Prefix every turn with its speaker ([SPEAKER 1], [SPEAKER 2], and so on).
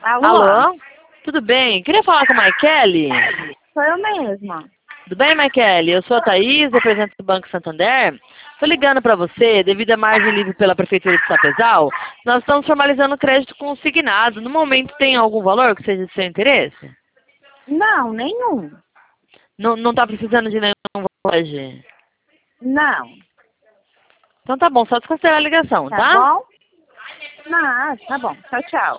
[SPEAKER 1] Alô?
[SPEAKER 2] Alô? Tudo bem? Queria falar com a Maikele.
[SPEAKER 1] Sou eu mesma.
[SPEAKER 2] Tudo bem, Maikele? Eu sou a Thaís, representante do Banco Santander. Estou ligando para você, devido à margem livre pela Prefeitura de Sapezal, nós estamos formalizando crédito consignado. No momento, tem algum valor que seja de seu interesse?
[SPEAKER 1] Não, nenhum.
[SPEAKER 2] Não está precisando de nenhum valor hoje?
[SPEAKER 1] Não.
[SPEAKER 2] Então tá bom, só desconsiderar a ligação,
[SPEAKER 1] Tá
[SPEAKER 2] tá?
[SPEAKER 1] bom? Não, tá bom. Tchau, tchau.